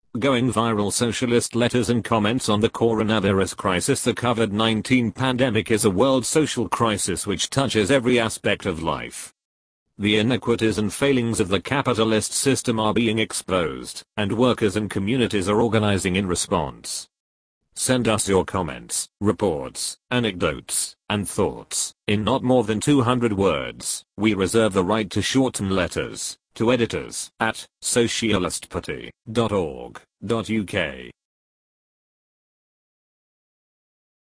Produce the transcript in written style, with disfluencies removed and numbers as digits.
Going viral socialist letters and comments on the coronavirus crisis. The COVID-19 pandemic is a world social crisis which touches every aspect of life. The inequities and failings of the capitalist system are being exposed, and workers and communities are organizing in response. Send us your comments, reports, anecdotes, and thoughts, in not more than 200 words. We reserve the right to shorten letters, to editors at socialistparty.org.uk.